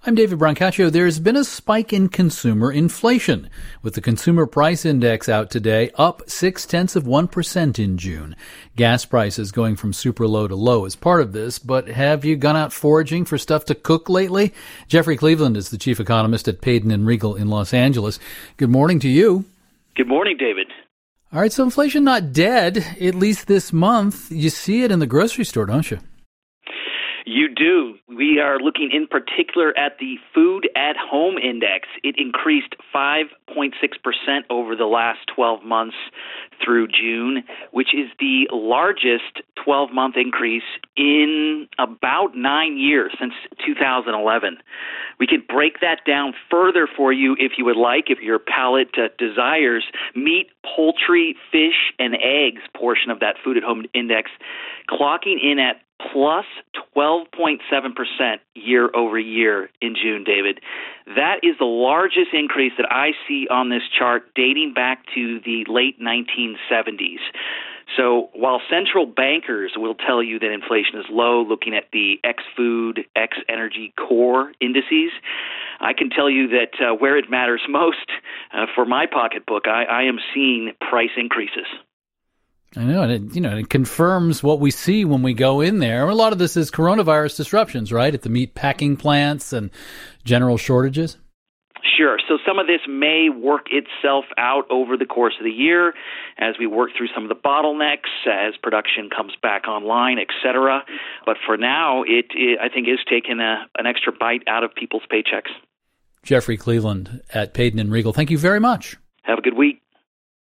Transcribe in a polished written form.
I'm David Brancaccio. There's been a spike in consumer inflation, with the Consumer Price Index out today, up 0.6% in June. Gas prices going from super low to low is part of this, but have you gone out foraging for stuff to cook lately? Jeffrey Cleveland is the chief economist at Payden & Riegle in Los Angeles. Good morning to you. Good morning, David. All right, so inflation not dead, at least this month. You see it in the grocery store, don't you? You do. We are looking in particular at the Food at Home Index. It increased 5.6% over the last 12 months through June, which is the largest 12-month increase in about 9 years, since 2011. We could break that down further for you if you would like, if your palate desires. Meat, poultry, fish, and eggs portion of that Food at Home Index clocking in at plus 12.7% year over year in June, David. That is the largest increase that I see on this chart dating back to the late 1970s. So while central bankers will tell you that inflation is low, looking at the ex-food, ex-energy core indices, I can tell you that where it matters most for my pocketbook, I am seeing price increases. I know, and it confirms what we see when we go in there. A lot of this is coronavirus disruptions, right, at the meat packing plants and general shortages? Sure. So some of this may work itself out over the course of the year as we work through some of the bottlenecks, as production comes back online, et cetera. But for now, it I think, is taking an extra bite out of people's paychecks. Jeffrey Cleveland at Payden & Riegle, thank you very much. Have a good week.